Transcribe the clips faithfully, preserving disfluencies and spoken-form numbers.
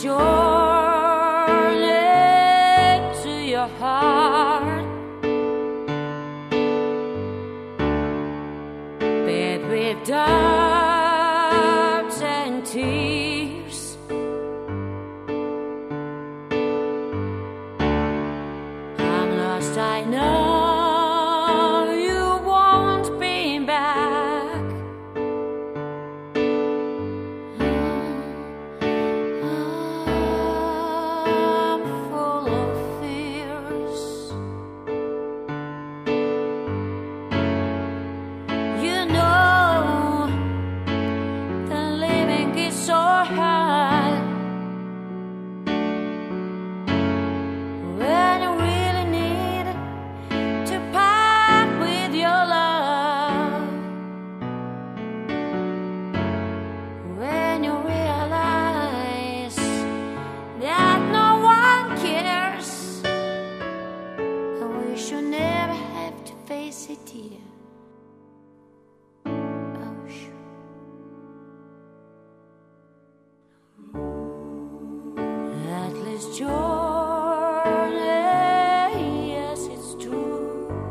journey to your heart, bed with doubts and tears. I'm lost, I know. You won't be back. I'm full of fears. You know that living is so hard when you really need to part with your love, when you realize that no one cares. I wish you never have to face it, dear. I wish you. At least journey, yes, it's true.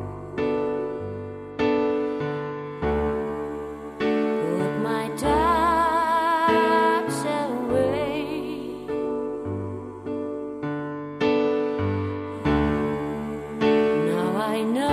Put my doubts away. Now I know